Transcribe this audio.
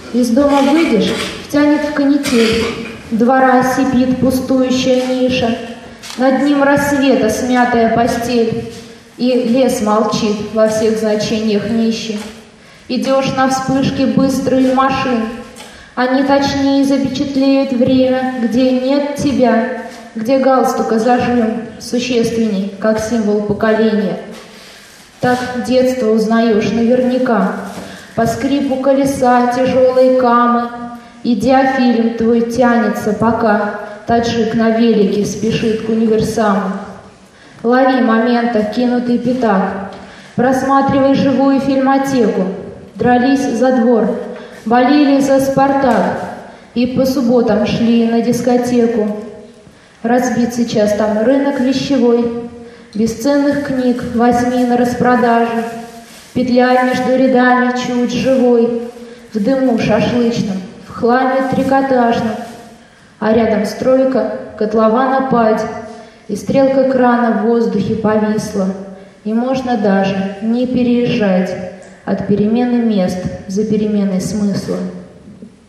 Из дома выйдешь, втянет в канитель, двора сипит пустующая ниша, над ним рассвета смятая постель, и лес молчит во всех значениях нищий. Идешь на вспышки быстрых машин, они точнее запечатлеют время, где нет тебя, где галстука зажим существенней, как символ поколения. Так детство узнаешь наверняка, по скрипу колеса тяжелой камы, и диафильм твой тянется, пока таджик на велике спешит к универсаму. Лови момента кинутый пятак, просматривай живую фильмотеку, дрались за двор, болели за «Спартак» и по субботам шли на дискотеку. Разбит сейчас там рынок вещевой, бесценных книг возьми на распродажу, петляй между рядами чуть живой, в дыму шашлычном, в хламе трикотажном, а рядом стройка, котлована падь, и стрелка крана в воздухе повисла, и можно даже не переезжать от перемены мест за переменой смысла.